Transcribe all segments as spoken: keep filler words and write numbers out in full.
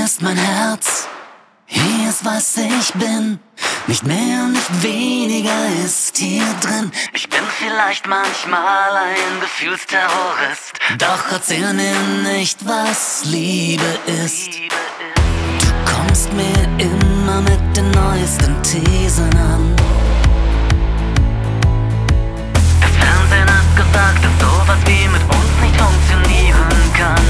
Hier ist mein Herz, hier ist was ich bin. Nicht mehr, nicht weniger ist hier drin. Ich bin vielleicht manchmal ein Gefühlsterrorist, doch erzähl mir nicht, was Liebe ist. Du kommst mir immer mit den neuesten Thesen an. Das Fernsehen hat gesagt, dass sowas wie mit uns nicht funktionieren kann.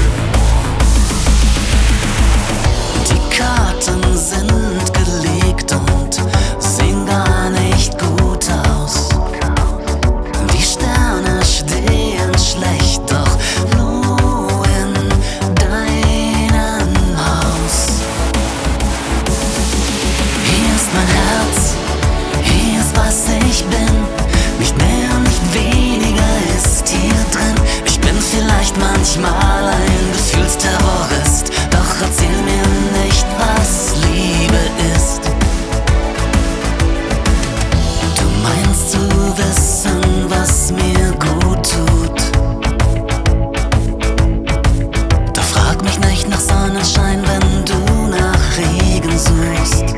Die Karten sind gelegt und sehen gar nicht gut aus. Die Sterne stehen schlecht, doch nur in deinem Haus. Hier ist mein Herz, hier ist was ich bin. Nicht mehr, nicht weniger ist hier drin. Ich bin vielleicht manchmal ein Gefühlsterrorist, doch erzähl mir nicht, was Liebe ist. Du meinst zu wissen, was mir gut tut. Doch frag mich nicht nach Sonnenschein, wenn du nach Regen suchst.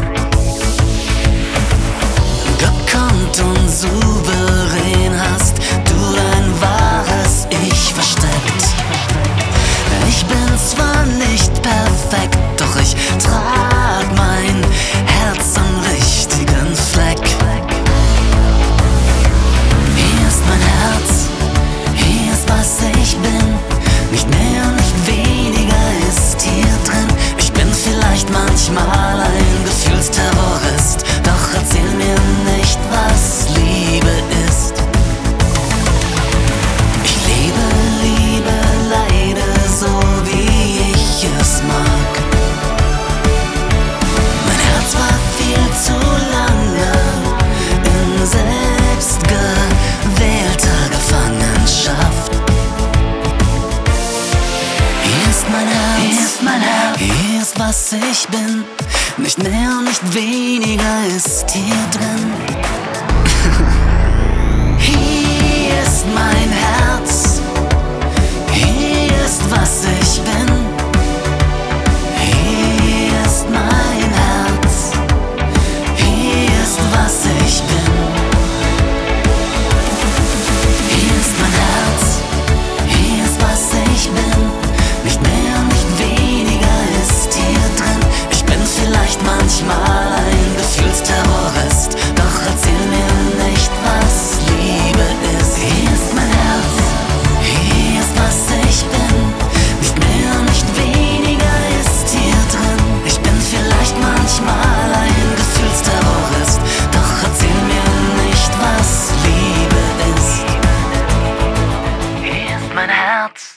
Gekonnt und souverän hast du dein wahres Ich versteckt. Ich bin zwar nicht perfekt, doch ich trag mein Herz am richtigen Fleck. Hier ist mein Herz, hier ist was ich bin. Nicht mehr, nicht weniger ist hier drin. Ich bin vielleicht manchmal ein Gefühlsterrorist, doch erzähl mir nicht, was Liebe ist. Ich lebe, liebe, leide so, wie ich es mag. Mein Herz war viel zu lange in selbstgewählter Gefangenschaft. Hier ist mein Herz, hier ist mein Herz, hier ist was ich bin. Nicht mehr, nicht weniger ist hier drin. Hier ist mein Herz, hier ist was ich bin. Hier ist mein Herz, hier ist was ich bin. Hier ist mein Herz, hier ist was ich bin. Nicht mehr, nicht weniger ist hier drin. Ich bin vielleicht manchmal ein Gefühlsterrorist, doch erzähl mir nicht, was Liebe ist. Hier ist mein Herz, hier ist was ich bin. Nicht mehr, nicht weniger ist hier drin. Ich bin vielleicht manchmal ein Gefühlsterrorist, doch erzähl mir nicht, was Liebe ist. Hier ist mein Herz.